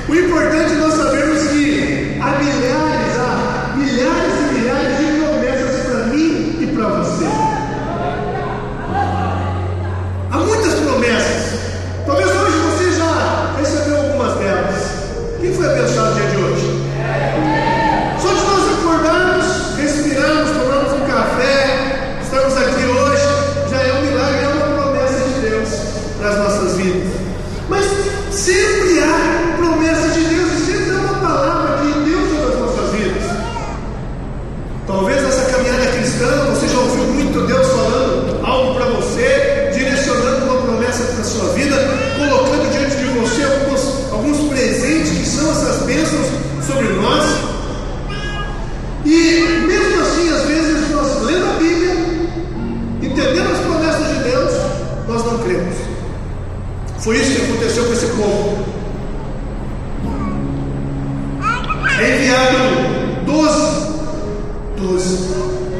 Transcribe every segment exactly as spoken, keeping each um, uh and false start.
O importante é nós sabermos que há milhares, há milhares e milhares de promessas para mim e para você. Há muitas promessas. Talvez hoje você já recebeu algumas delas. Quem foi abençoado no dia de hoje? Só de nós acordarmos, respirarmos, tomarmos um café, estamos aqui hoje, já é um milagre, é uma promessa de Deus para as nossas vidas. Mas sempre há promessa de Deus e sempre há uma palavra de Deus sobre as nossas vidas. Talvez nessa caminhada cristã você já ouviu muito Deus falando algo para você, direcionando uma promessa para a sua vida, colocando diante de você alguns, alguns presentes que são essas bênçãos sobre nós. E mesmo assim, às vezes nós lendo a Bíblia, entendendo as promessas de Deus, nós não cremos. Foi isso que aconteceu com esse povo. Enviaram doze, doze,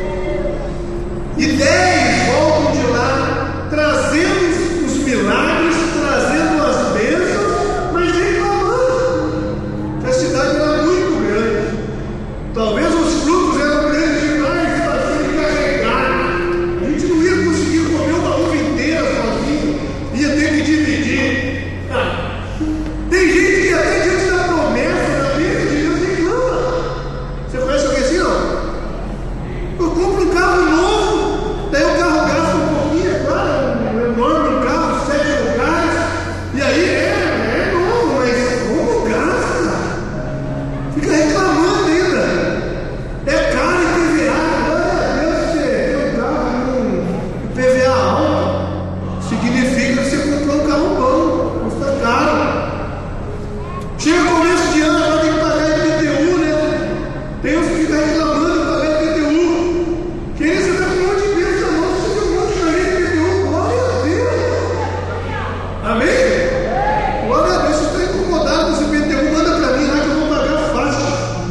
e dez voltam de lá, trazendo os milagres, trazendo as bênçãos, mas reclamando que a cidade era muito grande. Talvez os frutos eram grandes demais para ser carregados. A gente não ia conseguir comer uma uva inteira sozinho, ia ter que dividir. Ah, tem gente que até diante da promessa, da bênção de Deus, reclama. Você conhece alguém assim, não? Eu compro um carro novo, daí o carro gasta um pouquinho, é claro, um enorme carro, sete lugares, e aí é, é novo, mas como gasta? Fica reclamando ainda. É caro em P V A, glória a Deus, você tem um carro com P V A alto, significa que você comprou um carro bom, custa caro. Chega começo de ano, agora tem que pagar I P T U, né? Tem uns que ficam reclamando de pagar I P T U. Querido, você está com um monte de bênção na mão, você tem um monte de carreira de I P T U, glória a Deus. Amém? Glória a Deus, você está incomodado com esse I P T U, manda para mim lá que eu vou pagar fácil.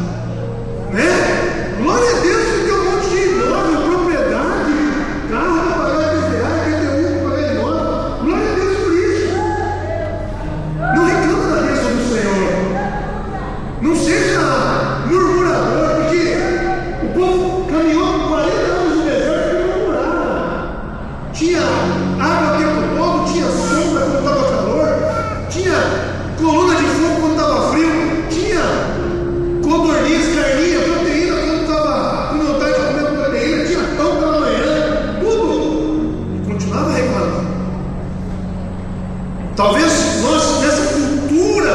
Né? Glória a Deus, você tem um monte de imóvel, propriedade, carro para pagar I P V A, I P T U para pagar imóvel. Glória a Deus por isso. Não reclama da bênção do Senhor. Não seja murmurador, porque o povo caminhou quarenta anos no deserto e murmurava. Tinha água o tempo todo, tinha sombra quando estava calor, tinha coluna de fogo quando estava frio, tinha codorniz, carninha, proteína quando estava com vontade de comer proteína, tinha pão pela manhã, tudo. E continuava reclamando. Talvez nós, nessa cultura,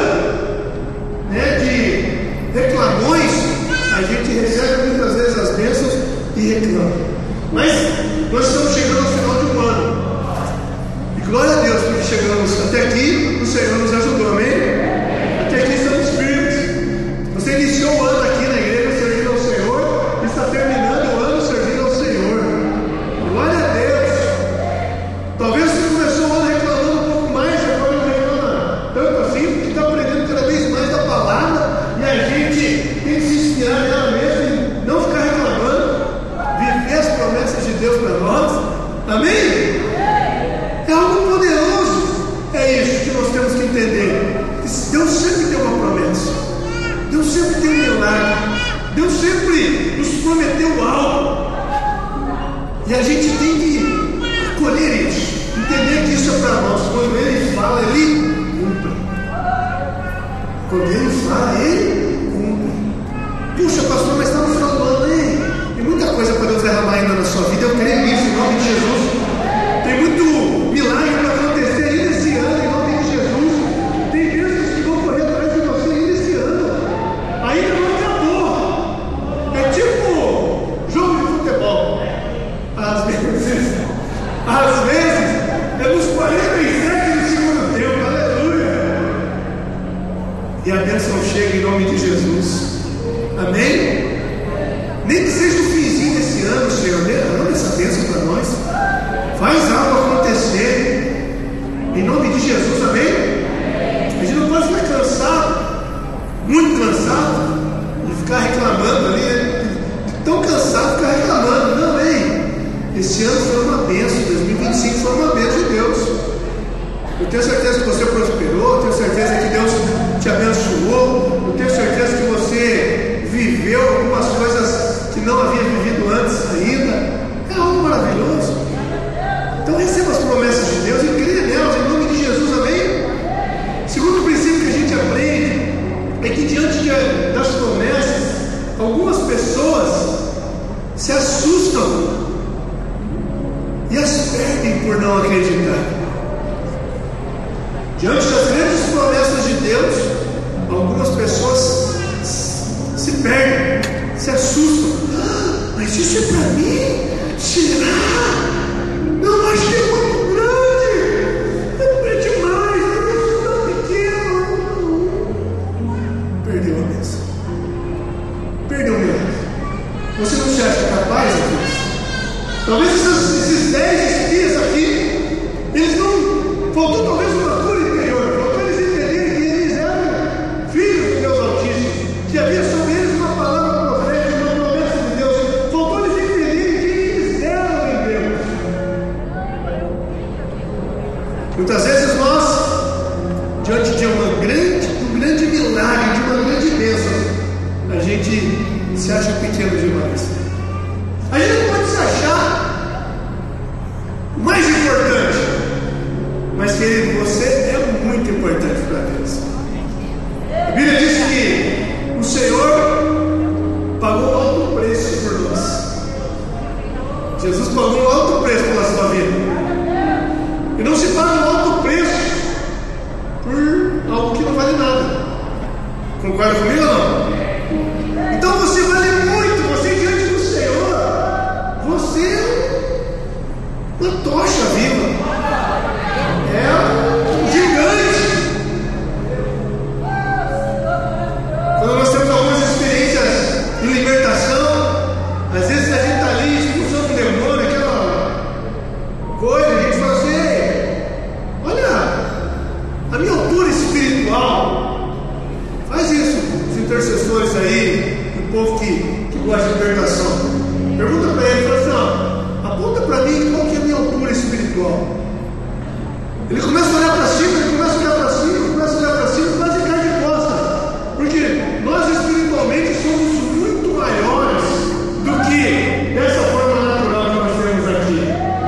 né, de reclamões, a gente recebe muitas vezes as bênçãos e reclama. Mas nós estamos chegando ao final de um ano. E glória a Deus, porque chegamos até aqui, o Senhor nos ajudou, amém? Até aqui estamos firmes. Você iniciou o ano aqui na igreja servindo ao Senhor, e está terminando o ano servindo ao Senhor. Glória a Deus. Talvez você começou o ano reclamando um pouco mais, agora não reclama tanto assim, porque está aprendendo cada vez mais da palavra, e a gente tem que se inspirar nela mesmo e não ficar reclamando, viver as promessas de Deus para nós. Amém? É algo poderoso. É isso que nós temos que entender. Deus sempre tem uma promessa. Deus sempre tem um milagre. Deus sempre nos prometeu algo. E a gente tem que acolher isso, entender que isso é para nós. Quando Ele fala, Ele cumpre. Quando Ele fala, Ele cumpre. Puxa, pastor, mas está no final do ano, hein? Tem muita coisa para Deus derramar ainda na sua vida. Eu creio nisso, em nome de Jesus. Tem muito milagre para acontecer ainda esse ano, em nome de Jesus. Tem bênçãos que vão correr atrás de você ainda esse ano. Ainda não acabou. É tipo jogo de futebol. Às vezes, às vezes, é nos quarenta e sete do segundo tempo. Aleluia. E a bênção chega em nome de Jesus. Amém? Nem que seja o finzinho desse ano, Senhor, derrama essa bênção para nós. Faz algo acontecer em nome de Jesus, amém? A gente não pode ficar cansado, muito cansado, e ficar reclamando ali, tão cansado, ficar reclamando. Não, amém? Esse ano foi uma bênção, dois mil e vinte e cinco foi uma bênção de Deus. Eu tenho certeza que você prosperou, tenho certeza que Deus te abençoou. Talvez esses, esses dez espias aqui, eles não. Faltou talvez uma cura interior, faltou eles entenderem que eles eram filhos de Deus Altíssimo, que havia sobre eles uma palavra profética, uma promessa de Deus. Faltou eles entenderem quem eles eram em Deus. Muitas vezes nós, diante de uma grande, um grande milagre, de uma grande bênção, a gente se acha pequeno demais. A gente não pode se achar o mais importante, mas querido, você é muito importante para Deus. A Bíblia diz que o Senhor pagou alto preço por nós. Jesus pagou alto preço pela sua vida. E não se paga um alto preço por algo que não vale nada. Concorda comigo ou não? Então você vale muito. Você diante do Senhor, você é uma tocha viva, é um gigante. Quando nós temos algumas experiências de libertação, às vezes a gente está ali expulsando o demônio, aquela coisa, a gente fala assim: olha a minha altura espiritual. Faz isso, os intercessores aí, o povo que, que gosta de libertação. Pergunta para ele, fala assim: ó, aponta para mim qual que é a minha altura espiritual. Ele começa a olhar para cima, ele começa a olhar para cima, começa a olhar para cima, quase cai de costas. Porque nós espiritualmente somos muito maiores do que dessa forma natural que nós temos aqui.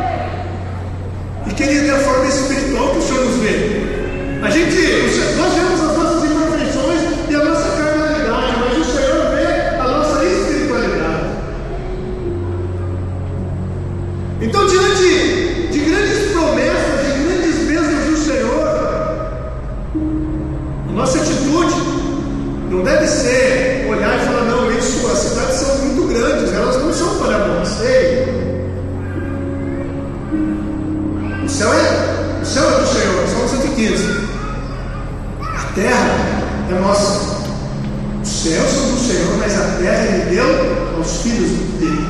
E querido, é a forma espiritual que o Senhor nos vê. A gente, nós vemos as nossas imperfeições e a nossa carnalidade, mas o Senhor vê a nossa espiritualidade. Então, diante de grandes promessas, de grandes bênçãos do Senhor, a nossa atitude não deve ser olhar e falar: não, isso, as cidades são muito grandes, elas não são para nós. Ei, o céu é, o céu é do Senhor, Salmo cento e quinze. A terra é nossa. Os céus são do Senhor, mas a terra Ele deu aos filhos dele.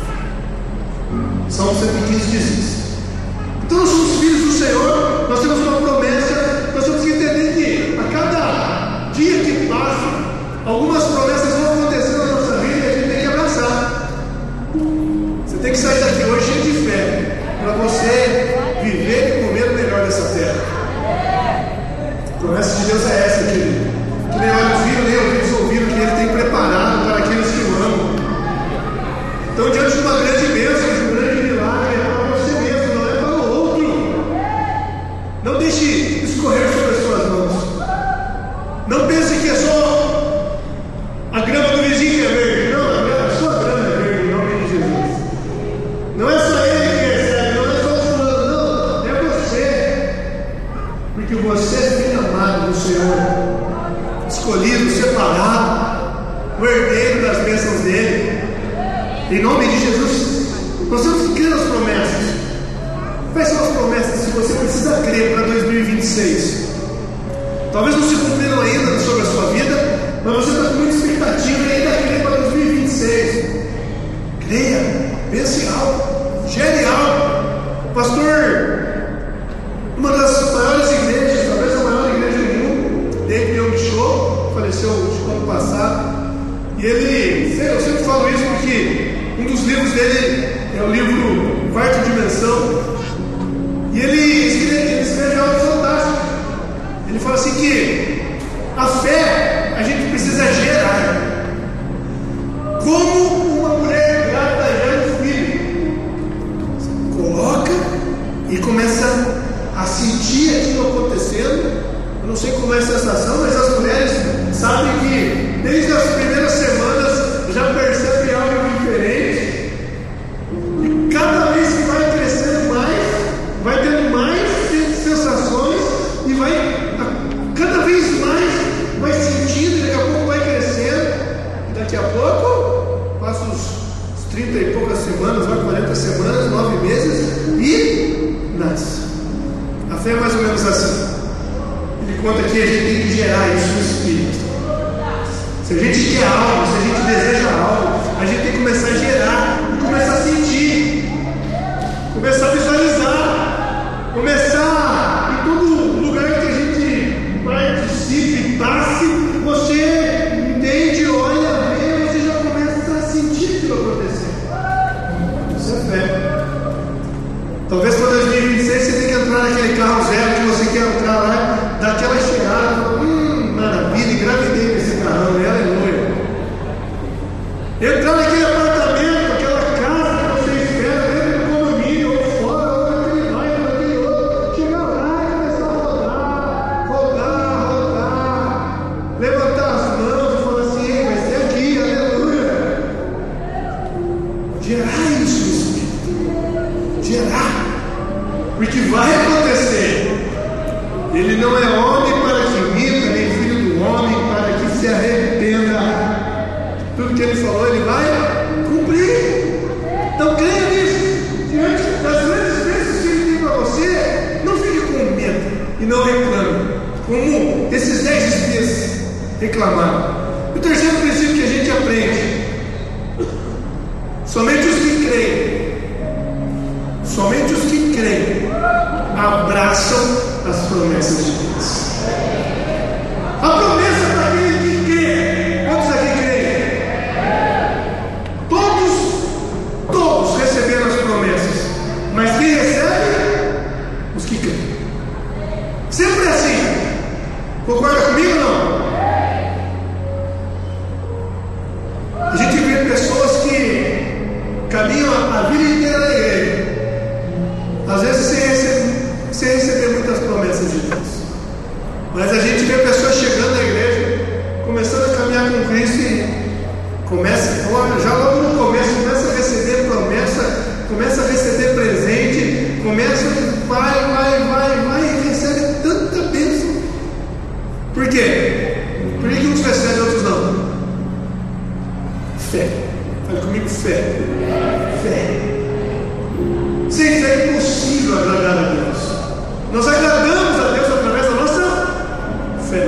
Salmo cento e quinze diz isso. Então nós somos filhos do Senhor, nós temos uma promessa, nós temos que entender que a cada dia que passa, algumas promessas vão acontecer na nossa vida e a gente tem que abraçar. Você tem que sair daqui hoje cheio de fé, para você viver e comer o melhor dessa terra. A promessa de Deus é essa, querido. Que nem olhos viram, nem ouvidos ouviram, que Ele tem preparado para aqueles que o amam. Então, diante de uma grande bênção, de um grande milagre, é para você mesmo, não é para o outro. Não deixe escorrer sobre as suas mãos. Não pense que é só a grama do vizinho que é verde. Não, a sua grama é verde, em nome de Jesus. Não é só ele que recebe, não é só o fulano, não, é você. Porque você é filho amado do Senhor, escolhido, separado, o herdeiro das bênçãos dele. Em nome de Jesus, nós temos que crer nas promessas. Quais são as promessas que você precisa crer para dois mil e vinte e seis? Talvez não se cumpriram ainda sobre a sua vida, mas você está com muita expectativa e ainda crê para dois mil e vinte e seis. Creia, pense algo, gere algo. Pastor, uma das maiores igrejas, talvez a maior igreja do mundo, David Young Cho, faleceu no ano passado. E ele, eu sempre falo isso porque um dos livros dele é o livro Quarta Dimensão. E ele escreve, ele escreve algo fantástico. Ele fala assim que a fé a gente precisa gerar. Como uma mulher grávida gera um filho. Coloca e começa a sentir aquilo acontecendo. Eu não sei como é a sensação, mas as mulheres sabem que desde as primeiras semanas já percebem algo diferente. E cada vez que vai crescendo mais, vai tendo mais sensações e vai cada vez mais vai sentindo, daqui a pouco vai crescendo, e daqui a pouco passa os trinta e poucas semanas, vai quarenta semanas, nove meses e nasce. A fé é mais ou menos assim. Ele conta que a gente tem que gerar isso. Ele falou, Ele vai cumprir. Então creia nisso. Diante das grandes bênçãos que Ele tem para você, não fique com medo e não reclame, como esses dez espias reclamaram. O terceiro princípio que a gente aprende: somente os que creem, somente os que creem abraçam as promessas de Deus. A promessa para aquele que crê. Quantos aqui creem? Todos, todos receberam as promessas. Mas quem recebe? Os que creem. Sempre assim. Concorda comigo ou não? A gente vê pessoas que caminham a vida inteira na igreja, às vezes sem receber, sem receber muitas promessas de Deus. Mas a gente vê pessoas chegando na igreja, começando a caminhar com Cristo e começa, já logo no começo, começa a receber promessa, começa a receber presente, começa, vai, vai, vai, vai e recebe tanta bênção. Por quê? Por que uns recebem e outros não? Fé. Fale comigo, fé. Fé. Sem fé é impossível agradar a Deus. Nós agradamos a Deus através da nossa fé.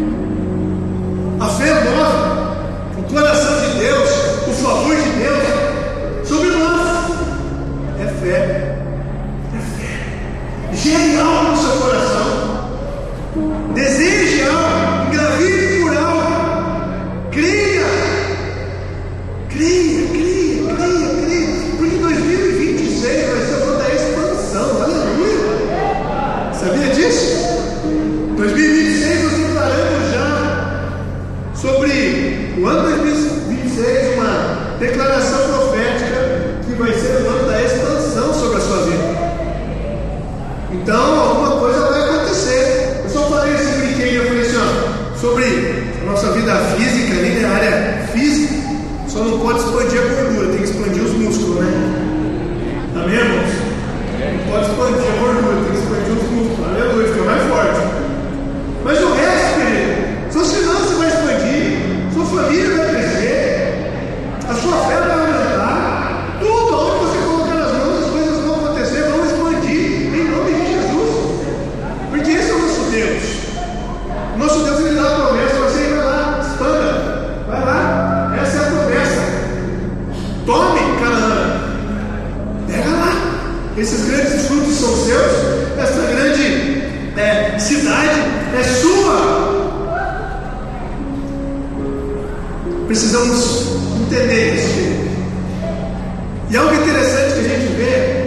A fé move o coração de Deus, o favor de Deus sobre nós. É fé. É fé. Gere algo no seu coração. Deseje algo. Engravide por algo. Creia. Creia, creia, creia, creia. Porque dois mil e vinte e seis vai ser o ano da expansão. Aleluia. Sabia disso? dois mil e vinte e seis nós declaramos já sobre o ano dois mil e vinte e seis uma declaração profética que vai ser o ano da expansão sobre a sua vida. Então alguma coisa vai acontecer. Eu só falei esse brinquedo, eu falei assim, ó, sobre a nossa vida física, ali na área física. Só não pode expandir a gordura, tem que expandir os músculos, né? Amém, irmãos? Não pode expandir a gordura, tem que expandir os músculos. Aleluia, fica mais forte. Mas o resto, querido, suas finanças vão expandir, sua família vai crescer, a sua fé vai aumentar, tudo onde você colocar nas mãos, as coisas vão acontecer, vão expandir em nome de Jesus. Porque esse é o nosso Deus. O nosso Deus, Ele dá a promessa, você vai lá, expanda, vai lá, essa é a promessa. Tome, Canaã, pega lá, esses grandes frutos são seus, essa grande é, cidade é sua. Precisamos entender isso. E algo interessante que a gente vê,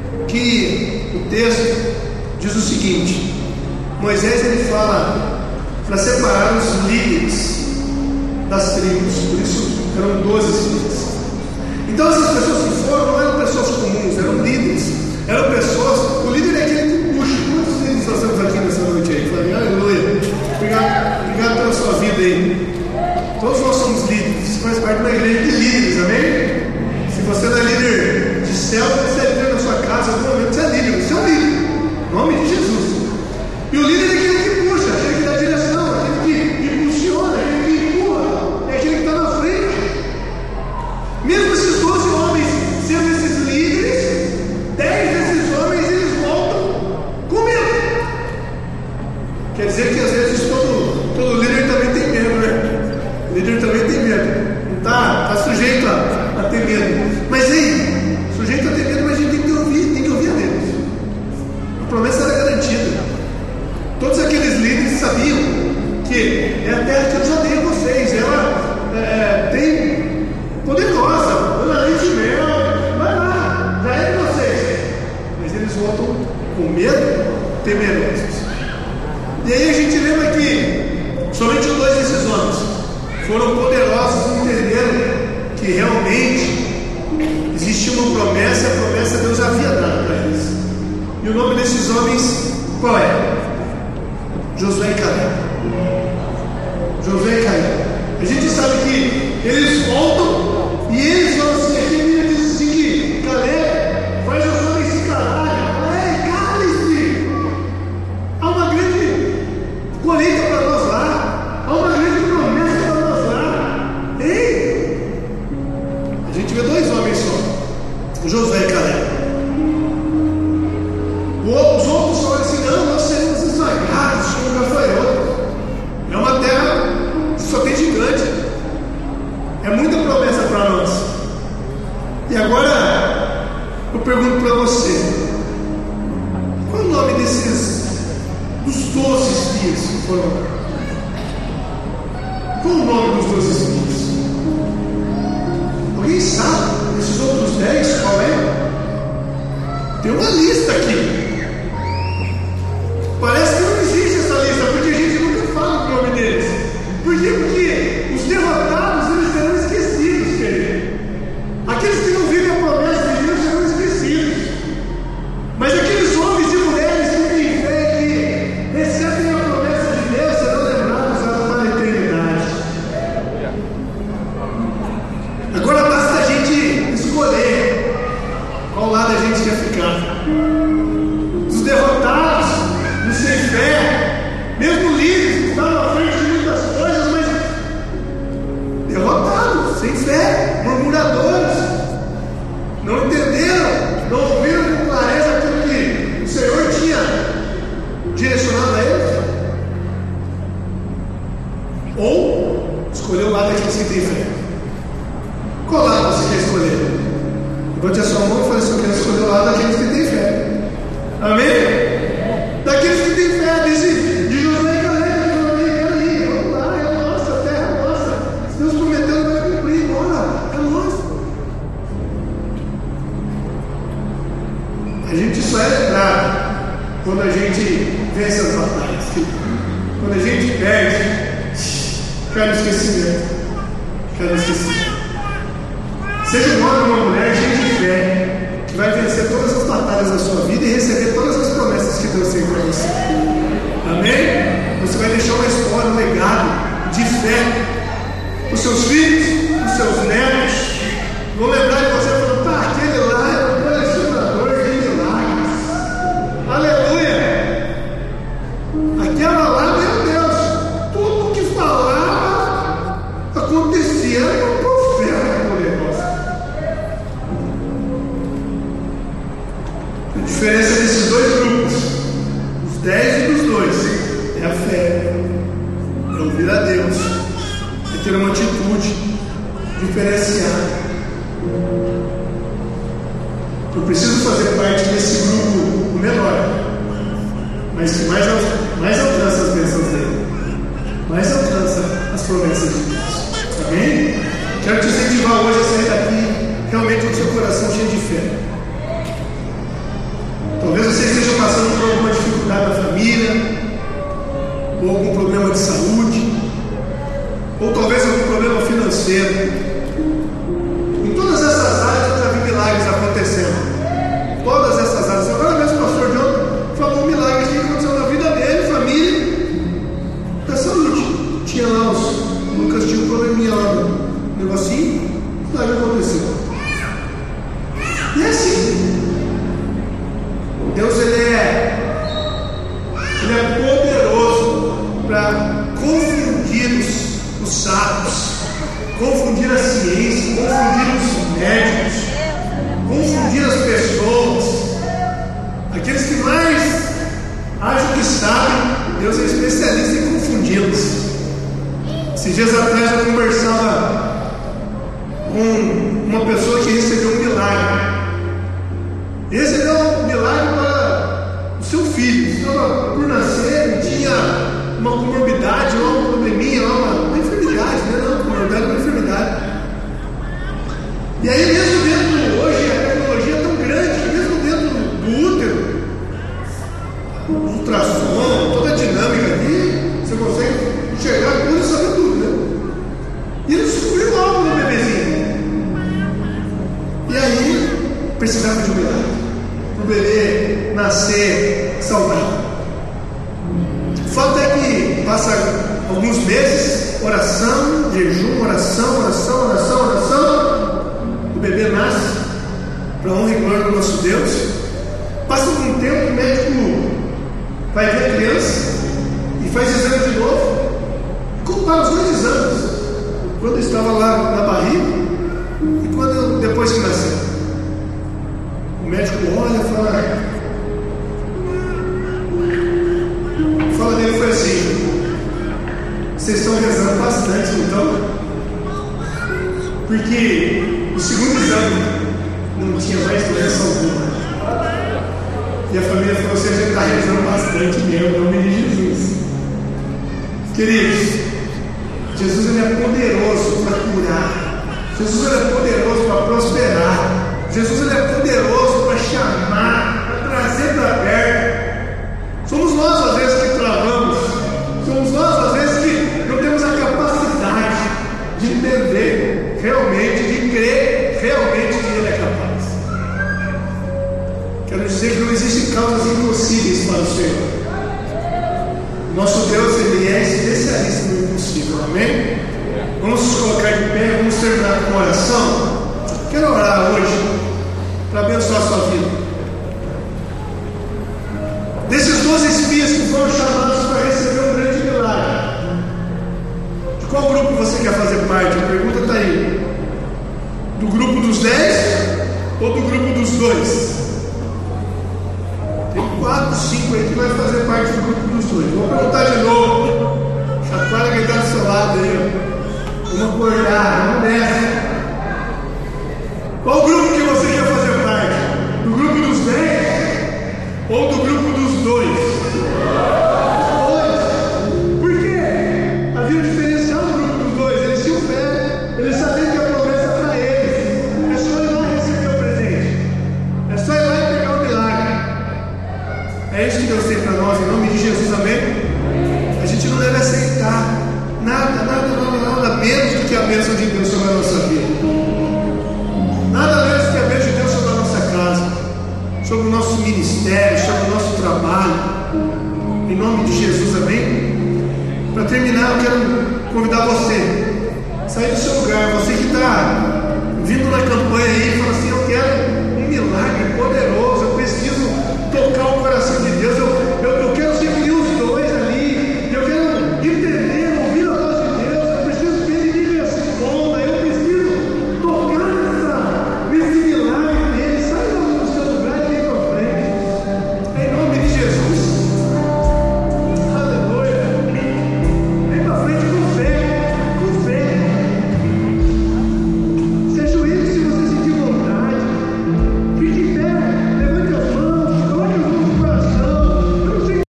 que o texto diz o seguinte: Moisés ele fala para separar os líderes das tribos, por isso eram doze tribos. Então essas pessoas que foram não eram pessoas comuns, eram líderes, eram pessoas, o líder é aquele que puxa. Quantos líderes nós temos aqui nessa noite aí? Falei, aleluia, obrigado, obrigado pela sua vida aí. Todos nós somos líderes, você faz parte de uma igreja de líderes, amém? Se você não é líder de céu, você é líder na sua casa, em algum momento você é líder, você é um líder, em nome de Jesus. E o líder é aquele que puxa, aquele que dá direção, aquele que impulsiona, aquele que empurra, é aquele que está na frente. Mesmo esses doze homens sendo esses líderes, dez desses homens eles voltam com medo. Quer dizer que às vezes todo, todo líder também tem medo, né? O líder também tem medo, não está tá sujeito a, a ter medo. Mas aí, sujeito a ter medo, mas a gente tem que ouvir, tem que ouvir a Deus. A promessa era garantida. Todos aqueles líderes sabiam que é a terra que eu já dei a vocês, ela é, tem poderosa, dona leite de mel, vai lá, já é de vocês. Mas eles voltam com medo, temerosos. E aí a gente lembra que somente dois desses homens foram poderosos e entenderam que realmente existia uma promessa, a promessa Deus havia dado para eles. E o nome desses homens qual é? Josué e Caleb. Josué e Caleb. A gente sabe que eles voltam e eles vão assim, aqui a Bíblia diz assim que Caleb faz os homens se calarem. Ei, cale-se! Há uma grande colheita para nós lá, há uma grande promessa para nós lá. Ei, pergunto para você: qual é o nome desses, dos doze espias que foram lá? Qual é o nome dos doze espias? Alguém sabe? Esses outros dez, qual é? Tem uma lista aqui. Parece que não existe essa lista, porque a gente nunca fala o nome deles. Por quê? Porque os derrotados, eles serão esquecidos, querido. Aqueles que não vivem a promessa de Deus serão esquecidos. Mas aqueles homens e mulheres que têm fé, que recebem a promessa de Deus, serão lembrados para a eternidade. Agora basta a gente escolher qual lado a gente quer ficar. Os derrotados, os sem fé, mesmo líderes que estavam à frente de muitas coisas, mas derrotados, sem fé, murmuradores, não entenderam, não ouviram com clareza aquilo que o Senhor tinha direcionado a eles. Ou escolheu o lado daqueles que têm fé. Qual lado você quer escolher? Levante a sua mão e fale assim: eu quero escolher o lado daqueles que têm fé. Amém? Daqueles que têm fé, diz de Josué e Caleb, quero ir, vamos lá, é a nossa terra, é nossa. Se Deus prometeu, Ele vai cumprir, bora, é nossa. A gente só é lembrado quando a gente vence as batalhas. Quando a gente perde, cai no esquecimento. Cai no esquecimento. Seja um homem ou uma mulher cheio de fé, que vai vencer todas as batalhas da sua vida e receber todas as promessas que Deus tem para você. Amém? Você vai deixar uma história, um legado de fé para os seus filhos, para os seus netos. Vão lembrar de você falando: pá, aquele lá era um colecionador de milagres. Aleluia! Aquela lá, meu Deus, tudo que falava acontecia. Era um profeta com o negócio. A diferença desses dois grupos, os dez e dos dois, é a fé, é ouvir a Deus, é ter uma atitude diferenciada. Eu preciso fazer parte desse grupo menor, mas que mais, mais alcança as bênçãos dele, mais alcança as promessas de Deus. Amém? Quero te incentivar hoje a sair daqui realmente com o seu coração cheio de fé. Talvez você esteja passando por alguma dificuldade na família, ou algum problema de saúde, ou talvez algum problema financeiro. Em todas essas áreas eu já vi milagres acontecendo. Todas essas áreas. Agora mesmo o pastor John falou um milagre que aconteceu na vida dele, família, da saúde. Tinha lá os. O Lucas tinha um probleminha lá no negocinho, o milagre aconteceu. E é assim. Deus, ele é, ele é poderoso para confundir os, os sábios, confundir a ciência, confundir os médicos, confundir as pessoas, aqueles que mais acham que sabem. Deus é especialista em confundi-los. Esses dias atrás eu conversava com uma pessoa que recebeu um milagre. Esse é um milagre para o seu filho. Estava por nascer, tinha uma comorbidade, uma probleminha, uma, uma enfermidade, né? Não, comorbidade, uma enfermidade. E aí, mesmo dentro, hoje a tecnologia é tão grande que mesmo dentro do útero, o ultrassom, toda a dinâmica ali, você consegue enxergar tudo e saber tudo, né? E ele descobriu algo no bebezinho. E aí, precisava de um milagre para o bebê nascer saudável. O fato é que passa alguns meses, oração, jejum, oração, oração, oração, oração. O bebê nasce para honra e glória do nosso Deus. Passa algum tempo, o médico vai ver a criança e faz exame de novo. Compara os dois exames, quando estava lá na barriga e quando depois que nasceu. O médico olha e fala, fala dele foi assim: vocês estão rezando bastante, então, porque o segundo exame não tinha mais doença alguma. E a família falou assim: a gente está rezando bastante mesmo, em nome de Jesus. Queridos, Jesus ele é poderoso para curar. Jesus ele é poderoso para prosperar. Jesus ele é poderoso para chamar, para trazer para perto. Somos nós às vezes que travamos. Somos nós às vezes que não temos a capacidade de entender realmente, de crer realmente que Ele é capaz. Quero dizer que não existem causas impossíveis para o Senhor. Nosso Deus ele é especialista no impossível, amém? Vamos nos colocar de pé, vamos terminar com uma oração. Quero orar hoje para abençoar a sua vida. Desses doze espias que foram chamados para receber um grande milagre, de qual grupo você quer fazer parte? A pergunta está aí. Do grupo dos dez ou do grupo dos dois? Tem quatro, cinco aí que vai fazer parte do grupo dos dois. Vou perguntar de novo. Chacoalha quem está do seu lado aí. Vamos acordar, vamos nessa. Qual grupo que você quer fazer parte? Do grupo dos dez ou do grupo dos dois? Dois. Por quê? Havia um diferencial no grupo dos dois. Eles tinham fé, eles sabiam que a promessa é para eles. É só ir lá e receber o presente. É só ir lá e pegar o milagre. É isso que Deus tem para nós, em nome de Jesus, amém? A gente não deve aceitar nada, nada, nada, nada menos do que a bênção de Deus sobre a nossa vida. Nada menos do que a bênção de Deus sobre a nossa casa, sobre o nosso ministério, sobre o nosso trabalho. Em nome de Jesus, amém? Para terminar, eu quero convidar você a sair do seu lugar. Você que está vindo na campanha aí e fala assim: eu quero um milagre poderoso.